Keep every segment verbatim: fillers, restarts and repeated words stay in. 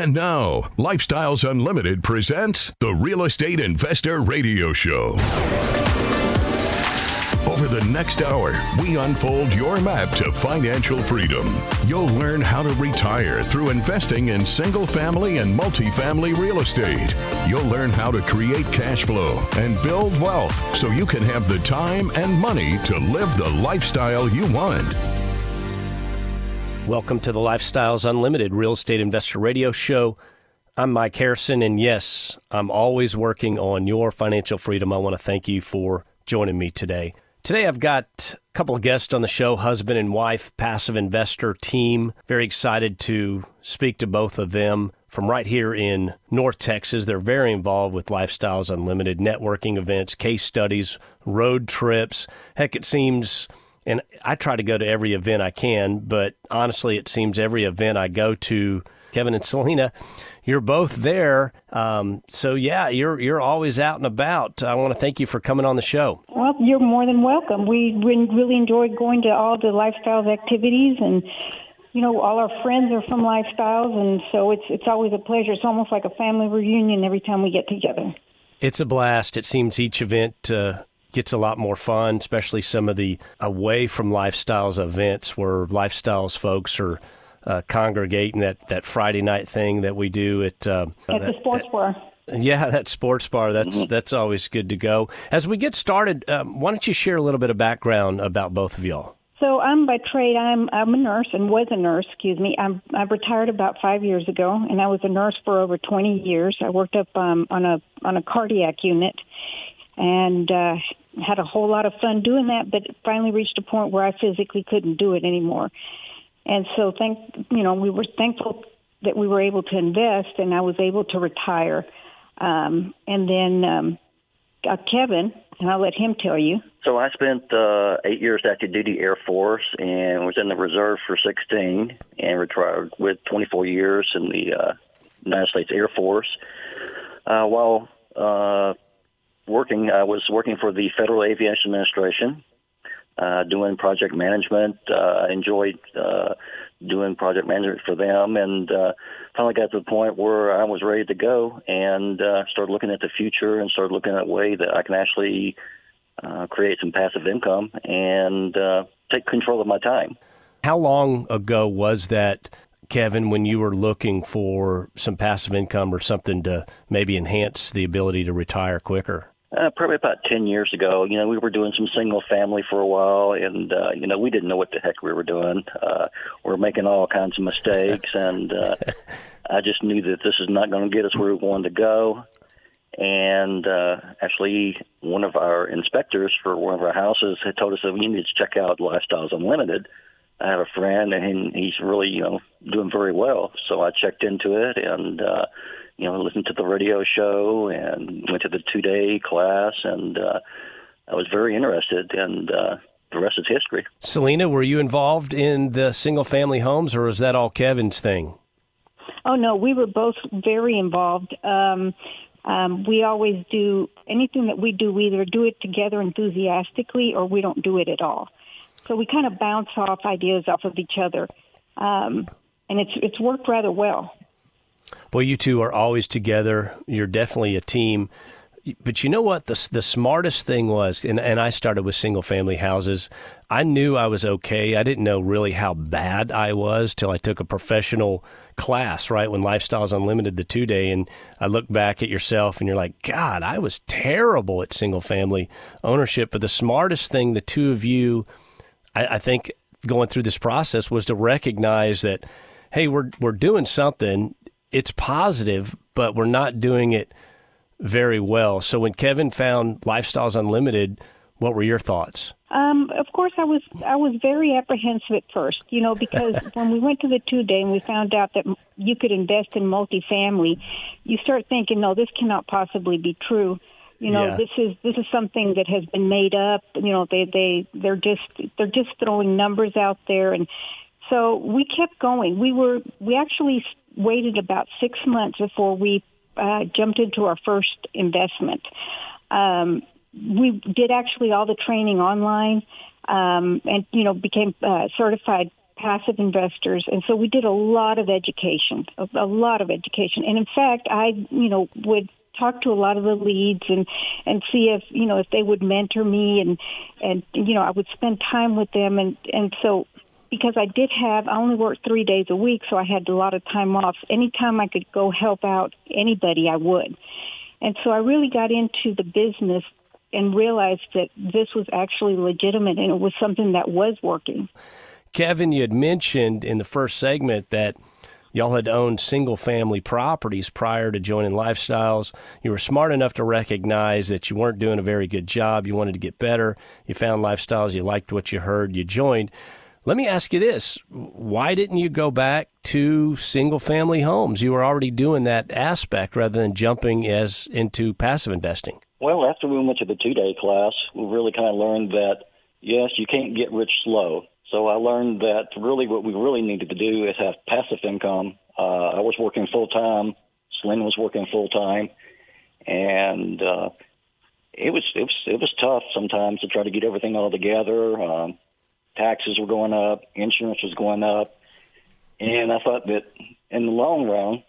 And now, Lifestyles Unlimited presents the Real Estate Investor Radio Show. Over the next hour, we unfold your map to financial freedom. You'll learn how to retire through investing in single-family and multifamily real estate. You'll learn how to create cash flow and build wealth so you can have the time and money to live the lifestyle you want. Welcome to the Lifestyles Unlimited Real Estate Investor Radio Show. I'm Mike Harrison, and yes, I'm always working on your financial freedom. I want to thank you for joining me today. Today I've got a couple of guests on the show, husband and wife, passive investor team. Very excited to speak to both of them from right here in North Texas. They're very involved with Lifestyles Unlimited, networking events, case studies, road trips. Heck, it seems, and I try to go to every event I can, but honestly, it seems every event I go to, Kevin and Selena, you're both there. Um, so, yeah, you're you're always out and about. I want to thank you for coming on the show. Well, you're more than welcome. We really enjoyed going to all the Lifestyles activities, and, you know, all our friends are from Lifestyles, and so it's it's always a pleasure. It's almost like a family reunion every time we get together. It's a blast. It seems each event uh, gets a lot more fun, especially some of the away from Lifestyles events where Lifestyles folks are Uh, congregating, that, that Friday night thing that we do at, uh, at that, the sports that, bar. Yeah, that sports bar. That's mm-hmm. that's always good to go. As we get started, um, why don't you share a little bit of background about both of y'all? So I'm by trade, I'm I'm a nurse and was a nurse, excuse me. I'm, I retired about five years ago, and I was a nurse for over twenty years. I worked up um, on a on a cardiac unit and uh, had a whole lot of fun doing that, but finally reached a point where I physically couldn't do it anymore. And so, thank you know, we were thankful that we were able to invest, and I was able to retire. Um, and then um, uh, Kevin, and I'll let him tell you. So I spent uh, eight years active duty Air Force and was in the reserve for sixteen, and retired with twenty-four years in the uh, United States Air Force. Uh, while uh, working, I was working for the Federal Aviation Administration. Uh, doing project management. I uh, enjoyed uh, doing project management for them, and uh, finally got to the point where I was ready to go and uh, started looking at the future and started looking at a way that I can actually uh, create some passive income and uh, take control of my time. How long ago was that, Kevin, when you were looking for some passive income or something to maybe enhance the ability to retire quicker? Uh, probably about ten years ago. You know, we were doing some single family for a while, and, uh, you know, we didn't know what the heck we were doing. Uh, we were making all kinds of mistakes, and uh, I just knew that this is not going to get us where we wanted to go. And uh, actually, one of our inspectors for one of our houses had told us that we needed to check out Lifestyles Unlimited. I have a friend, and he's really, you know, doing very well. So I checked into it, and uh you know, listened to the radio show and went to the two-day class, and uh, I was very interested, and uh, the rest is history. Selena, were you involved in the single-family homes, or was that all Kevin's thing? Oh, no, we were both very involved. Um, um, we always do anything that we do, we either do it together enthusiastically or we don't do it at all. So we kind of bounce off ideas off of each other, um, and it's it's worked rather well. Well, you two are always together. You're definitely a team. But you know what? The, the smartest thing was, and, and I started with single-family houses, I knew I was okay. I didn't know really how bad I was till I took a professional class, right, when Lifestyles Unlimited, the two-day, and I look back at yourself, and you're like, God, I was terrible at single-family ownership. But the smartest thing the two of you, I, I think, going through this process was to recognize that, hey, we're we're doing something. It's positive, but we're not doing it very well. So when Kevin found Lifestyles Unlimited, what were your thoughts? Um, of course, I was I was very apprehensive at first, you know, because when we went to the two-day and we found out that you could invest in multifamily, you start thinking, no, this cannot possibly be true. You know, yeah. this is this is something that has been made up. You know, they they they're just they're just throwing numbers out there, and so we kept going. We were we actually waited about six months before we uh, jumped into our first investment. Um, we did actually all the training online, um, and you know became uh, certified passive investors. And so we did a lot of education, a, a lot of education. And in fact, I, you know, would talk to a lot of the leads and, and see if, you know, if they would mentor me and, and, you know, I would spend time with them. And, and so because I did have, I only worked three days a week, so I had a lot of time off. Anytime I could go help out anybody, I would. And so I really got into the business and realized that this was actually legitimate and it was something that was working. Kevin, you had mentioned in the first segment that y'all had owned single-family properties prior to joining Lifestyles. You were smart enough to recognize that you weren't doing a very good job. You wanted to get better. You found Lifestyles. You liked what you heard. You joined. Let me ask you this. Why didn't you go back to single-family homes? You were already doing that aspect rather than jumping as into passive investing. Well, after we went to the two-day class, we really kind of learned that, yes, you can't get rich slow. So I learned that really what we really needed to do is have passive income. Uh, I was working full-time. Selena was working full-time. And uh, it was it was it was tough sometimes to try to get everything all together. Um, taxes were going up. Insurance was going up. And I thought that in the long run,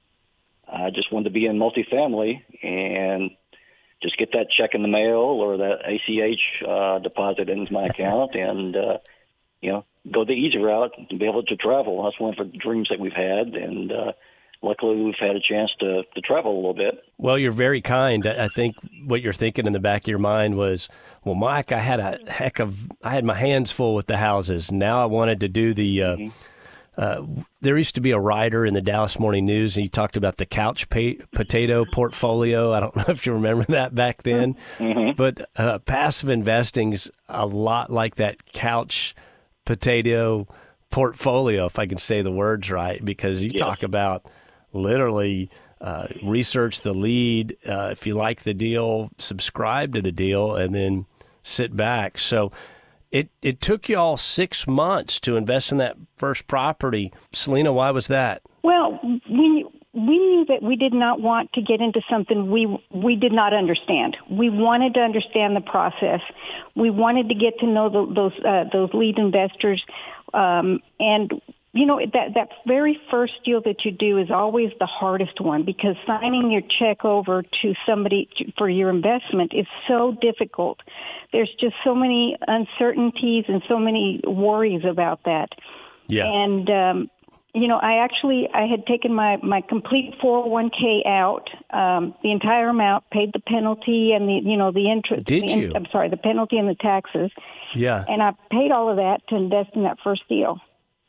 I just wanted to be in multifamily and just get that check in the mail or that A C H uh, deposit into my account and, uh, you know, go the easy route and be able to travel. That's one of the dreams that we've had. And uh, luckily we've had a chance to, to travel a little bit. Well, you're very kind. I think what you're thinking in the back of your mind was, well, Mike, I had a heck of, I had my hands full with the houses. Now I wanted to do the, uh, mm-hmm. Uh, there used to be a writer in the Dallas Morning News, and he talked about the couch pa- potato portfolio. I don't know if you remember that back then, mm-hmm. but uh, passive investing's a lot like that couch potato portfolio, if I can say the words right, because you yes. talk about literally uh, research the lead. Uh, if you like the deal, subscribe to the deal, and then sit back. So It it took you all six months to invest in that first property. Selena, why was that? Well, we we knew that we did not want to get into something we we did not understand. We wanted to understand the process. We wanted to get to know the, those uh, those lead investors, um, and you know that that very first deal that you do is always the hardest one because signing your check over to somebody for your investment is so difficult. There's just so many uncertainties and so many worries about that. Yeah. And, um, you know, I actually, I had taken my, my complete four oh one k out, um, the entire amount, paid the penalty and the, you know, the interest. Did the, you? I'm sorry, the penalty and the taxes. Yeah. And I paid all of that to invest in that first deal.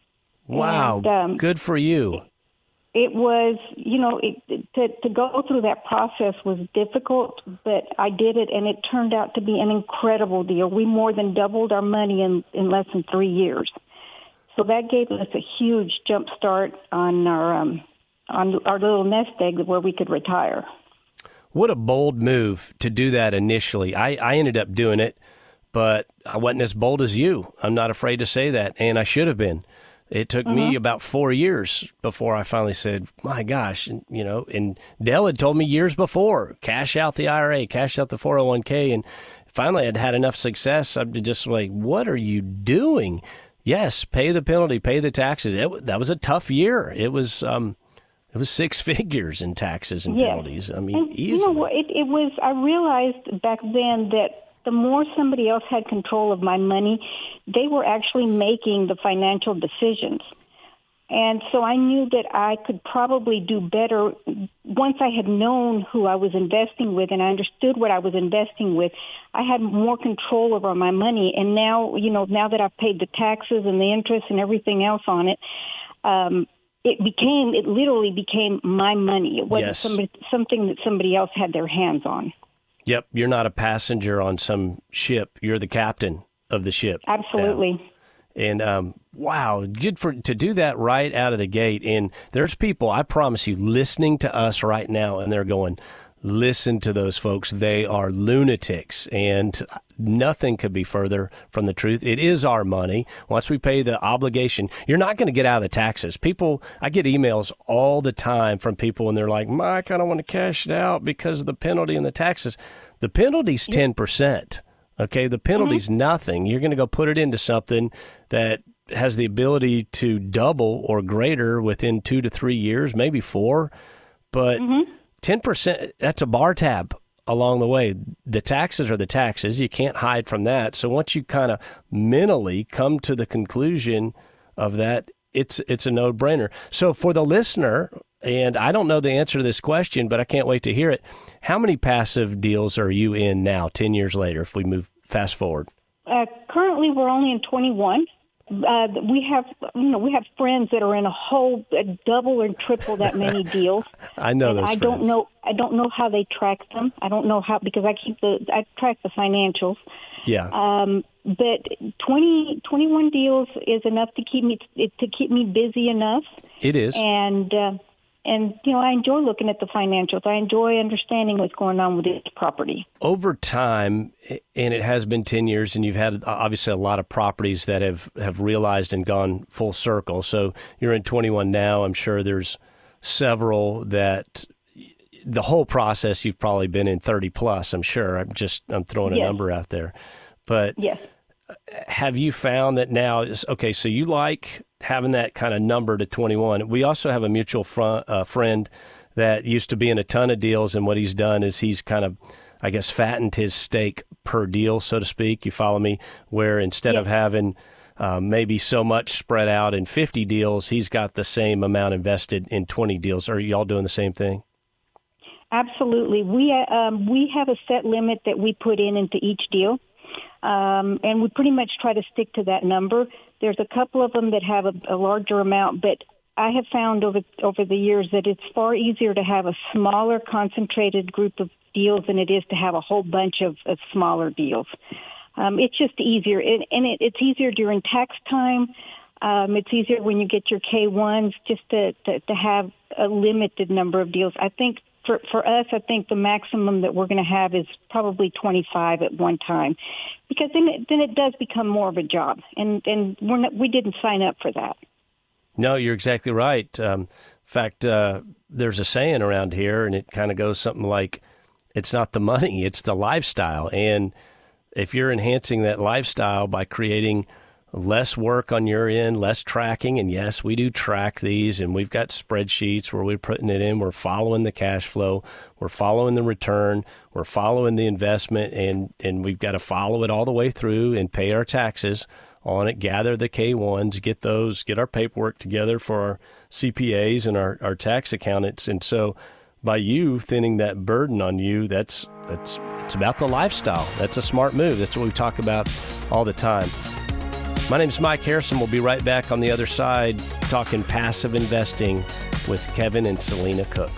Wow. And, um, good for you. It was, you know, it, to, to go through that process was difficult, but I did it, and it turned out to be an incredible deal. We more than doubled our money in, in less than three years. So that gave us a huge jump start on our um, on our little nest egg where we could retire. What a bold move to do that initially. I, I ended up doing it, but I wasn't as bold as you. I'm not afraid to say that, and I should have been. It took mm-hmm. me about four years before I finally said, my gosh, and, you know, and Dell had told me years before, cash out the I R A, cash out the four oh one k. And finally I'd had enough success. I'm just like, what are you doing? Yes, pay the penalty, pay the taxes. It, that was a tough year. It was, um, it was six figures in taxes and yes. penalties. I mean, and, easily. You know, it, it was, I realized back then that the more somebody else had control of my money, they were actually making the financial decisions. And so I knew that I could probably do better once I had known who I was investing with and I understood what I was investing with. I had more control over my money. And now, you know, now that I've paid the taxes and the interest and everything else on it, um, it became, it literally became my money. It wasn't yes. somebody, something that somebody else had their hands on. Yep, you're not a passenger on some ship. You're the captain of the ship. Absolutely. Now. And um, wow, good for to do that right out of the gate. And there's people, I promise you, listening to us right now, and they're going, listen to those folks. They are lunatics, and nothing could be further from the truth. It is our money. Once we pay the obligation, you're not going to get out of the taxes. People, I get emails all the time from people, and they're like, Mike, I don't want to cash it out because of the penalty and the taxes. The penalty's ten percent. Okay, the penalty's mm-hmm. nothing. You're going to go put it into something that has the ability to double or greater within two to three years, maybe four. But mm-hmm. ten percent, that's a bar tab along the way. The taxes are the taxes. You can't hide from that. So once you kind of mentally come to the conclusion of that, it's it's a no-brainer. So for the listener, and I don't know the answer to this question, but I can't wait to hear it, how many passive deals are you in now, ten years later, if we move fast forward? Uh, currently, we're only in twenty-one. Uh, we have, you know, we have friends that are in a whole a double or triple that many deals. I know those I friends. don't know. I don't know how they track them. I don't know how, because I keep the I track the financials. Yeah. Um, but twenty, twenty-one deals is enough to keep me to keep me busy enough. It is. And uh, and you know, I enjoy looking at the financials. I enjoy understanding what's going on with this property. Over time, and it has been ten years, and you've had obviously a lot of properties that have, have realized and gone full circle. So you're in twenty-one now. I'm sure there's several that the whole process you've probably been in thirty plus, I'm sure. I'm just I'm throwing a yes. number out there. But yes. Have you found that now is okay, so you like having that kind of number to twenty-one. We also have a mutual front, uh, friend that used to be in a ton of deals, and what he's done is he's kind of, I guess, fattened his stake per deal, so to speak. You follow me? Where instead yes. of having uh, maybe so much spread out in fifty deals, he's got the same amount invested in twenty deals. Are y'all doing the same thing? Absolutely. We uh, um, we have a set limit that we put in into each deal. Um, and we pretty much try to stick to that number. There's a couple of them that have a, a larger amount, but I have found over over the years that it's far easier to have a smaller, concentrated group of deals than it is to have a whole bunch of, of smaller deals. Um, it's just easier, it, and it, it's easier during tax time. Um, it's easier when you get your K ones just to, to, to have a limited number of deals. I think For for us, I think the maximum that we're going to have is probably twenty-five at one time, because then it, then it does become more of a job, and and we're not, we didn't sign up for that. No, you're exactly right. Um, in fact, uh, there's a saying around here, and it kind of goes something like, "It's not the money, it's the lifestyle." And if you're enhancing that lifestyle by creating less work on your end, less tracking. And yes, we do track these, and we've got spreadsheets where we're putting it in. We're following the cash flow. We're following the return. We're following the investment, and, and we've got to follow it all the way through and pay our taxes on it, gather the K ones, get those, get our paperwork together for our C P As and our, our tax accountants. And so by you thinning that burden on you, that's, that's, it's about the lifestyle. That's a smart move. That's what we talk about all the time. My name is Mike Harrison. We'll be right back on the other side talking passive investing with Kevin and Selena Cook.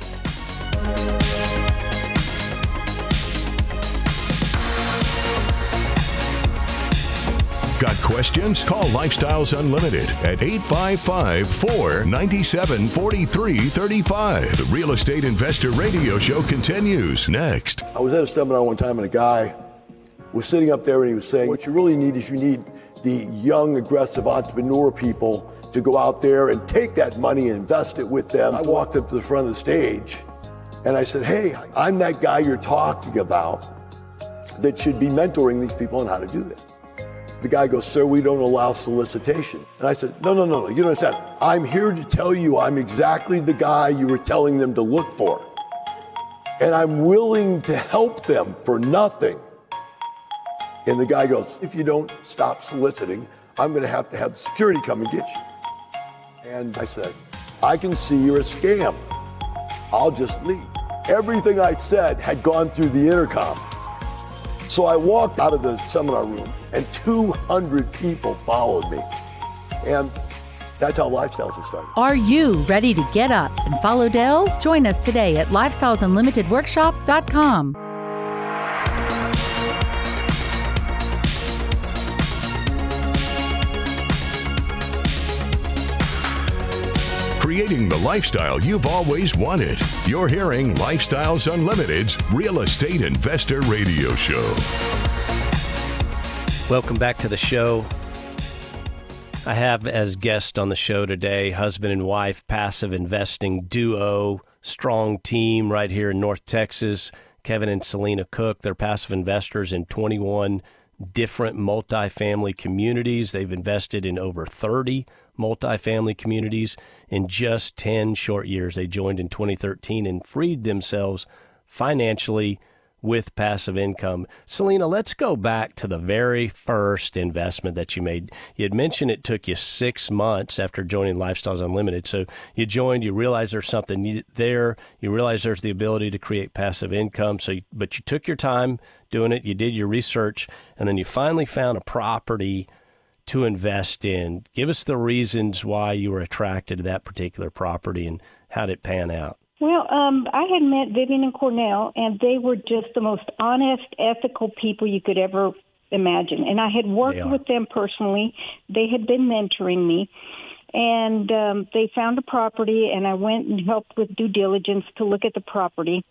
Got questions? Call Lifestyles Unlimited at eight five five, four nine seven, four three three five. The Real Estate Investor Radio Show continues next. I was at a seminar one time, and a guy was sitting up there, and he was saying, what you really need is you need the young, aggressive entrepreneur people to go out there and take that money and invest it with them. I walked up to the front of the stage and I said, hey, I'm that guy you're talking about that should be mentoring these people on how to do this. The guy goes, sir, we don't allow solicitation. And I said, no, no, no, no, you don't understand. I'm here to tell you I'm exactly the guy you were telling them to look for. And I'm willing to help them for nothing. And the guy goes, if you don't stop soliciting, I'm going to have to have security come and get you. And I said, I can see you're a scam. I'll just leave. Everything I said had gone through the intercom. So I walked out of the seminar room, and two hundred people followed me. And that's how Lifestyles was started. Are you ready to get up and follow Dell? Join us today at lifestyles unlimited workshop dot com. Creating the lifestyle you've always wanted. You're hearing Lifestyles Unlimited's Real Estate Investor Radio Show. Welcome back to the show. I have as guest on the show today, husband and wife, passive investing duo, strong team right here in North Texas, Kevin and Selena Cook. They're passive investors in twenty-one different multifamily communities. They've invested in over thirty multifamily communities in just ten short years. They joined in twenty thirteen and freed themselves financially with passive income. Selena, let's go back to the very first investment that you made. You had mentioned it took you six months after joining Lifestyles Unlimited. So you joined, you realized there's something there, you realized there's the ability to create passive income. So, you, but you took your time doing it, you did your research, and then you finally found a property to invest in. Give us the reasons why you were attracted to that particular property and how did it pan out? Well, um, I had met Vivian and Cornell, and they were just the most honest, ethical people you could ever imagine. And I had worked with them personally. They had been mentoring me. And um, they found a property, and I went and helped with due diligence to look at the property.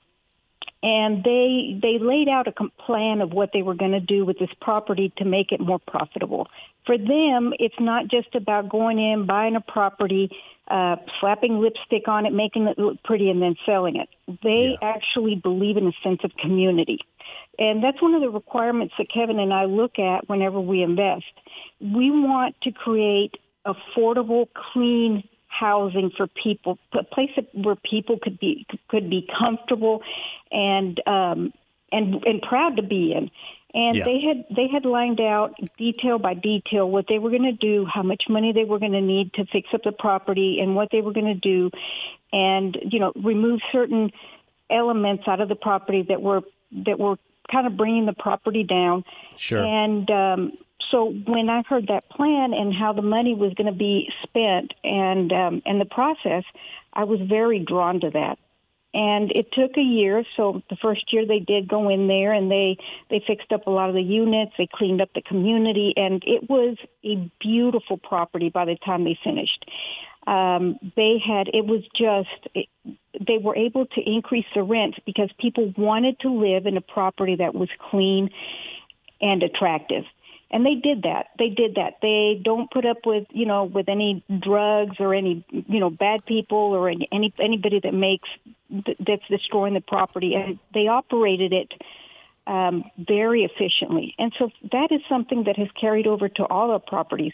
And they they laid out a plan of what they were going to do with this property to make it more profitable. For them, it's not just about going in, buying a property, uh, slapping lipstick on it, making it look pretty, and then selling it. They yeah. actually believe in a sense of community. And that's one of the requirements that Kevin and I look at whenever we invest. We want to create affordable, clean housing for people, a place where people could be could be comfortable and um, and and proud to be in. And yeah. they had they had lined out detail by detail what they were going to do, how much money they were going to need to fix up the property, and what they were going to do, and you know remove certain elements out of the property that were that were kind of bringing the property down. Sure. And um, so when I heard that plan and how the money was going to be spent and um, and the process, I was very drawn to that. And it took a year. So the first year they did go in there and they, they fixed up a lot of the units. They cleaned up the community. And it was a beautiful property by the time they finished. Um, they had, it was just, it, they were able to increase the rent because people wanted to live in a property that was clean and attractive. And they did that. They did that. They don't put up with, you know, with any drugs or any, you know, bad people or any, any anybody that makes that's destroying the property. And they operated it um, very efficiently. And so that is something that has carried over to all our properties.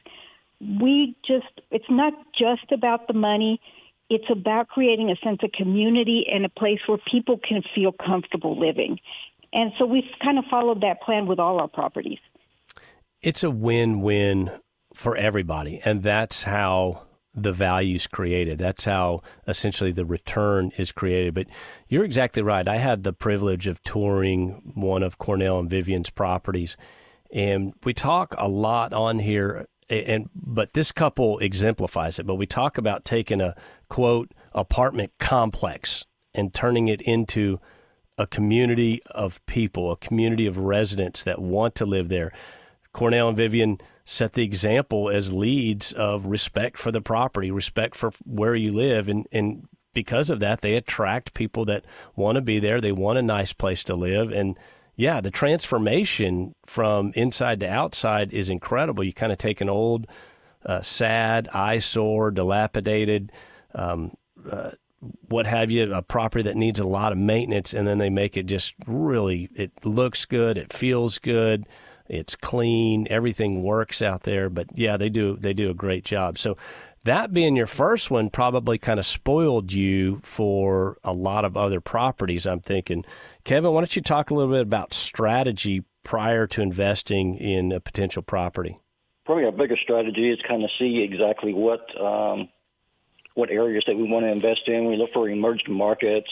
We just, it's not just about the money. It's about creating a sense of community and a place where people can feel comfortable living. And so we've kind of followed that plan with all our properties. It's a win-win for everybody, and that's how the value's created. That's how essentially the return is created. But you're exactly right. I had the privilege of touring one of Cornell and Vivian's properties, and we talk a lot on here, and but this couple exemplifies it. But we talk about taking a, quote, apartment complex and turning it into a community of people, a community of residents that want to live there. Cornell and Vivian set the example as leads of respect for the property, respect for where you live. And, and because of that, they attract people that want to be there. They want a nice place to live. And yeah, the transformation from inside to outside is incredible. You kind of take an old, uh, sad, eyesore, dilapidated, um, uh, what have you, a property that needs a lot of maintenance, and then they make it just really, it looks good, it feels good. It's clean. Everything works out there. But yeah, they do they do a great job. So that being your first one probably kind of spoiled you for a lot of other properties, I'm thinking. Kevin, why don't you talk a little bit about strategy prior to investing in a potential property? Probably our biggest strategy is kind of see exactly what um, what areas that we want to invest in. We look for emerging markets.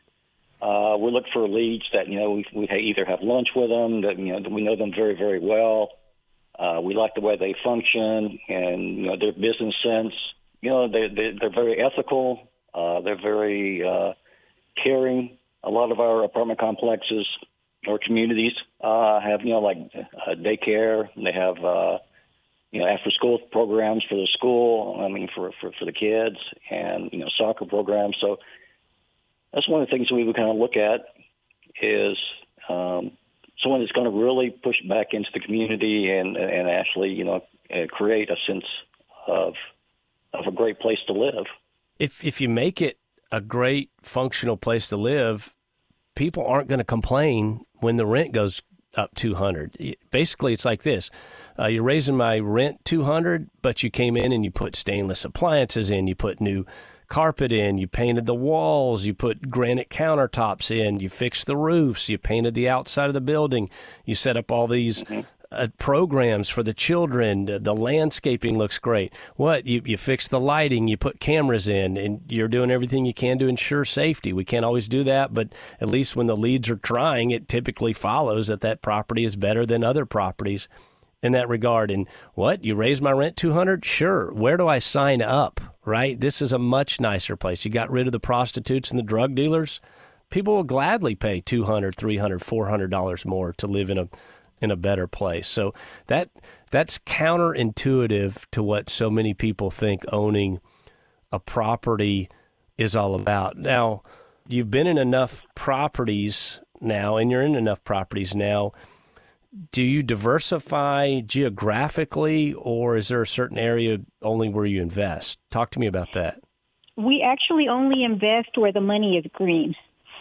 Uh, we look for leads that, you know, we, we either have lunch with them, that, you know, that we know them very, very well. Uh, we like the way they function and, you know, their business sense. You know, they, they, they're very ethical. Uh, they're very uh, caring. A lot of our apartment complexes or communities uh, have, you know, like uh, daycare. They have, uh, you know, after-school programs for the school, I mean, for, for, for the kids, and, you know, soccer programs. So that's one of the things we would kind of look at is um, someone that's going to really push back into the community and and actually, you know, uh, create a sense of of a great place to live. If if you make it a great functional place to live, people aren't going to complain when the rent goes up two hundred. Basically, it's like this. Uh, you're raising my rent two hundred, but you came in and you put stainless appliances in, you put new carpet in, you painted the walls, you put granite countertops in, you fixed the roofs, you painted the outside of the building, you set up all these mm-hmm. uh, programs for the children, the landscaping looks great. What? You, you fix the lighting, you put cameras in, and you're doing everything you can to ensure safety. We can't always do that, but at least when the leads are trying, it typically follows that that property is better than other properties in that regard. And what? You raise my rent two hundred? Sure. Where do I sign up, right? This is a much nicer place. You got rid of the prostitutes and the drug dealers. People will gladly pay two hundred, three hundred, four hundred dollars more to live in a in a better place. So that that's counterintuitive to what so many people think owning a property is all about. Now, you've been in enough properties now, and you're in enough properties now. Do you diversify geographically, or is there a certain area only where you invest? Talk to me about that. We actually only invest where the money is green.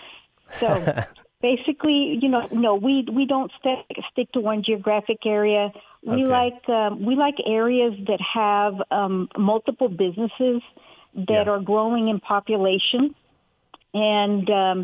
So basically, you know, no, we we don't stick stick to one geographic area. We okay. like um, we like areas that have um, multiple businesses that yeah. are growing in population, and um,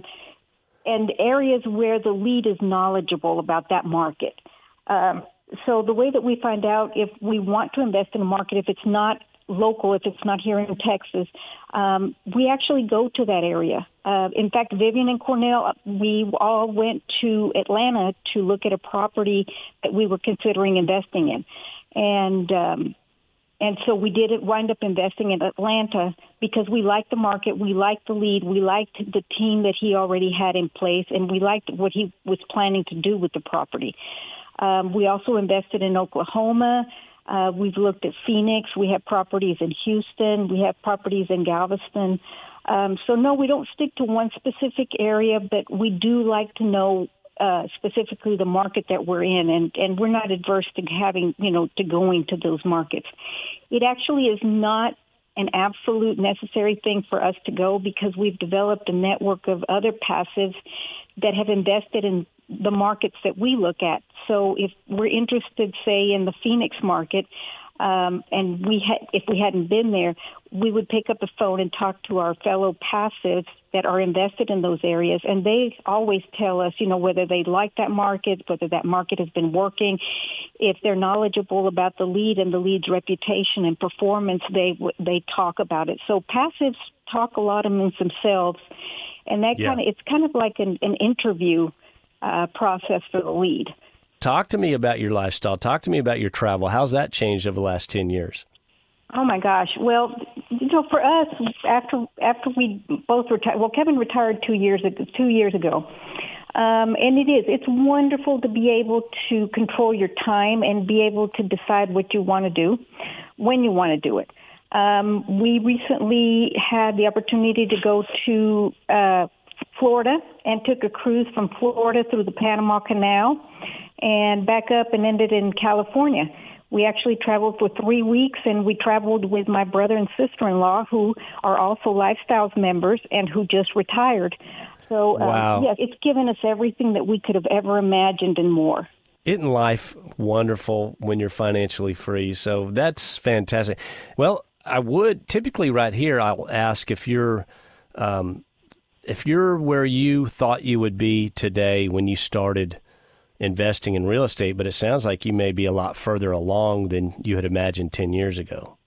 and areas where the lead is knowledgeable about that market. Um, so the way that we find out if we want to invest in a market, if it's not local, if it's not here in Texas, um, we actually go to that area. Uh, in fact, Vivian and Cornell, we all went to Atlanta to look at a property that we were considering investing in. And um, and so we did wind up investing in Atlanta because we liked the market, we liked the lead, we liked the team that he already had in place, and we liked what he was planning to do with the property. Um, we also invested in Oklahoma. Uh, we've looked at Phoenix. We have properties in Houston. We have properties in Galveston. Um, so, no, we don't stick to one specific area, but we do like to know uh, specifically the market that we're in, and, and we're not adverse to having, you know, to going to those markets. It actually is not an absolute necessary thing for us to go because we've developed a network of other passives that have invested in the markets that we look at. So if we're interested, say, in the Phoenix market, um, and we had, if we hadn't been there, we would pick up the phone and talk to our fellow passives that are invested in those areas, and they always tell us, you know, whether they like that market, whether that market has been working, if they're knowledgeable about the lead and the lead's reputation and performance, they they talk about it. So passives talk a lot amongst themselves, and that yeah. kind of it's kind of like an, an interview uh, process for the lead. Talk to me about your lifestyle. Talk to me about your travel. How's that changed over the last ten years? Oh, my gosh. Well, you know, for us, after after we both retired, well, Kevin retired two years ago, two years ago. Um, and it is. It's wonderful to be able to control your time and be able to decide what you want to do, when you want to do it. Um, we recently had the opportunity to go to uh, Florida and took a cruise from Florida through the Panama Canal and back up and ended in California. We actually traveled for three weeks, and we traveled with my brother and sister-in-law, who are also Lifestyles members and who just retired. So, wow. uh, yes, it's given us everything that we could have ever imagined and more. Isn't life wonderful when you're financially free? So that's fantastic. Well, I would typically right here, I'll ask if you're um, if you're where you thought you would be today when you started investing in real estate, but it sounds like you may be a lot further along than you had imagined ten years ago.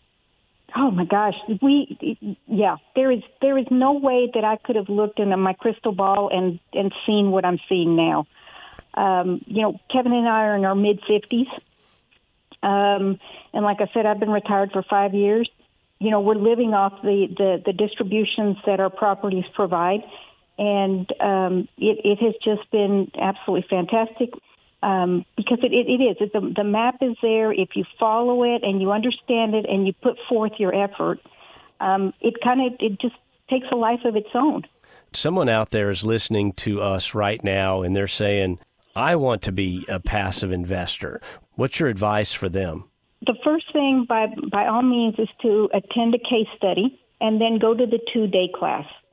Oh my gosh, we yeah, there is there is no way that I could have looked into my crystal ball and, and seen what I'm seeing now. Um, you know, Kevin and I are in our mid fifties. Um, and like I said, I've been retired for five years. You know, we're living off the, the, the distributions that our properties provide. And um, it, it has just been absolutely fantastic um, because it, it, it is. It, the, the map is there. If you follow it and you understand it and you put forth your effort, um, it kind of it just takes a life of its own. Someone out there is listening to us right now, and they're saying, I want to be a passive investor. What's your advice for them? The first thing, by by all means, is to attend a case study and then go to the two-day class.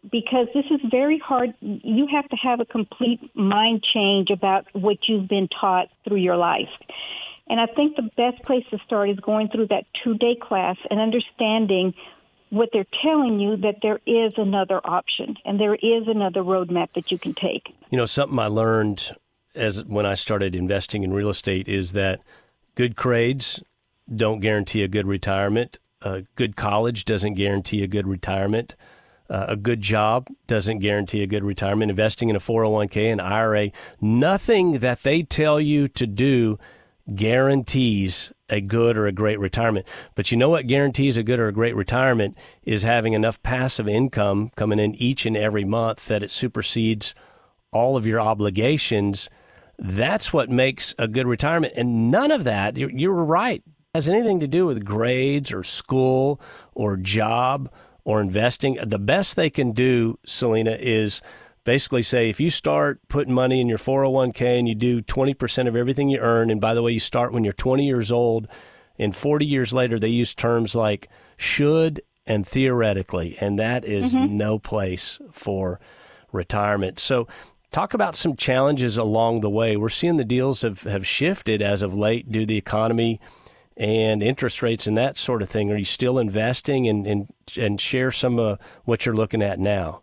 because this is very hard. You have to have a complete mind change about what you've been taught through your life. And I think the best place to start is going through that two-day class and understanding what they're telling you, that there is another option and there is another roadmap that you can take. You know, something I learned as when I started investing in real estate is that good grades don't guarantee a good retirement. A good college doesn't guarantee a good retirement. Uh, a good job doesn't guarantee a good retirement. Investing in a four oh one k and I R A, nothing that they tell you to do guarantees a good or a great retirement. But you know what guarantees a good or a great retirement is having enough passive income coming in each and every month that it supersedes all of your obligations. That's what makes a good retirement. And none of that, you're, you're right, has anything to do with grades or school or job or investing. The best they can do, Selena, is basically say, if you start putting money in your four oh one k and you do twenty percent of everything you earn, and by the way, you start when you're twenty years old, and forty years later, they use terms like should and theoretically, and that is mm-hmm. no place for retirement. So talk about some challenges along the way. We're seeing the deals have, have shifted as of late due to the economy and interest rates and that sort of thing. Are you still investing, and, and, and share some of what you're looking at now?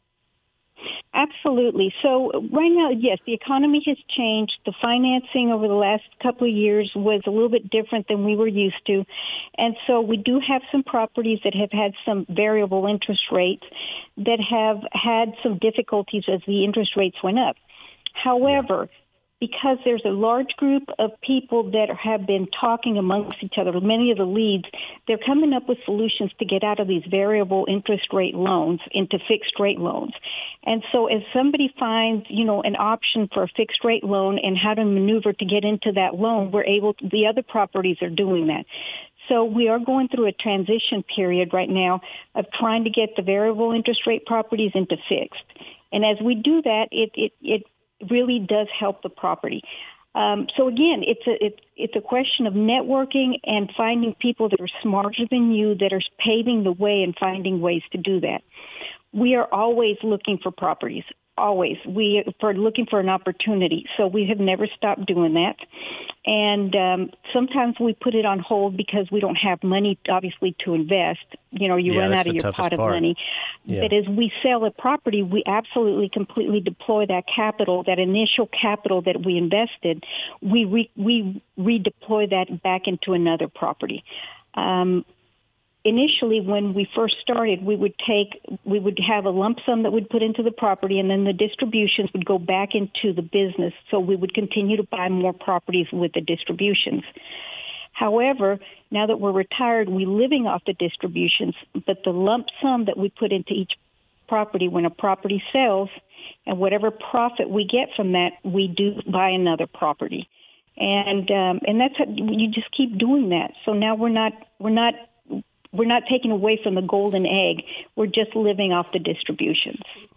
Absolutely. So right now, yes, the economy has changed. The financing over the last couple of years was a little bit different than we were used to. And so we do have some properties that have had some variable interest rates that have had some difficulties as the interest rates went up. However, yeah. because there's a large group of people that have been talking amongst each other, many of the leads, they're coming up with solutions to get out of these variable interest rate loans into fixed rate loans. And so as somebody finds, you know, an option for a fixed rate loan and how to maneuver to get into that loan, we're able to, the other properties are doing that. So we are going through a transition period right now of trying to get the variable interest rate properties into fixed. And as we do that, it, it, it really does help the property. Um, so again, it's a it's it's a question of networking and finding people that are smarter than you, that are paving the way and finding ways to do that. We are always looking for properties. Always. We are looking for an opportunity. So we have never stopped doing that. And um, sometimes we put it on hold because we don't have money, obviously, to invest. You know, you yeah, run out of your pot of part. money. Yeah. But as we sell a property, we absolutely completely deploy that capital, that initial capital that we invested, we re- we redeploy that back into another property. Um Initially, when we first started, we would take, we would have a lump sum that we'd put into the property, and then the distributions would go back into the business. So we would continue to buy more properties with the distributions. However, now that we're retired, we're living off the distributions, but the lump sum that we put into each property, when a property sells, and whatever profit we get from that, we do buy another property. And um, and that's how, you just keep doing that. So now we're not we're not We're not taking away from the golden egg. We're just living off the distributions.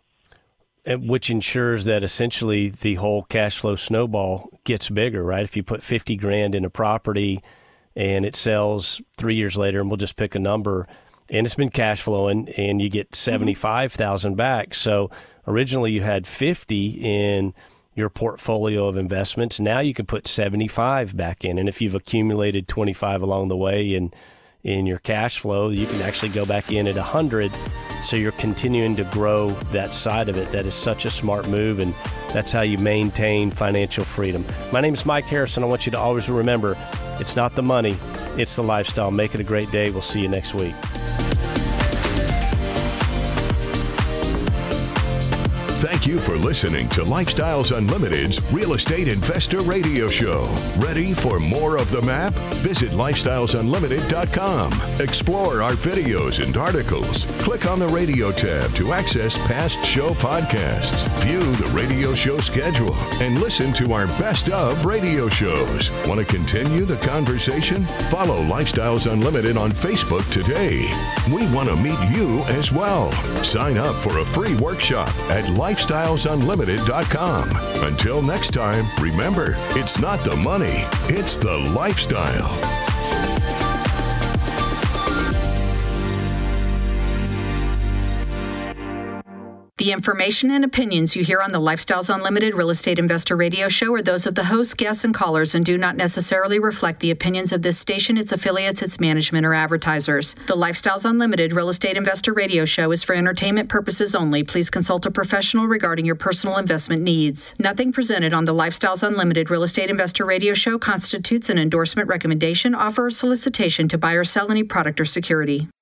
And which ensures that essentially the whole cash flow snowball gets bigger, right? If you put fifty grand in a property and it sells three years later, and we'll just pick a number, and it's been cash flowing, and you get seventy-five thousand back. So originally you had fifty in your portfolio of investments. Now you can put seventy-five back in. And if you've accumulated twenty-five along the way and in your cash flow, you can actually go back in at one hundred. So you're continuing to grow that side of it. That is such a smart move, and that's how you maintain financial freedom. My name is Mike Harrison. I want you to always remember, it's not the money, it's the lifestyle. Make it a great day. We'll see you next week. Thank you for listening to Lifestyles Unlimited's Real Estate Investor Radio Show. Ready for more of the map? Visit lifestyles unlimited dot com. Explore our videos and articles. Click on the radio tab to access past show podcasts. View the radio show schedule and listen to our best of radio shows. Want to continue the conversation? Follow Lifestyles Unlimited on Facebook today. We want to meet you as well. Sign up for a free workshop at lifestyles unlimited dot com. Until next time, remember, it's not the money, it's the lifestyle. The information and opinions you hear on the Lifestyles Unlimited Real Estate Investor Radio Show are those of the hosts, guests, and callers and do not necessarily reflect the opinions of this station, its affiliates, its management, or advertisers. The Lifestyles Unlimited Real Estate Investor Radio Show is for entertainment purposes only. Please consult a professional regarding your personal investment needs. Nothing presented on the Lifestyles Unlimited Real Estate Investor Radio Show constitutes an endorsement, recommendation, offer, or solicitation to buy or sell any product or security.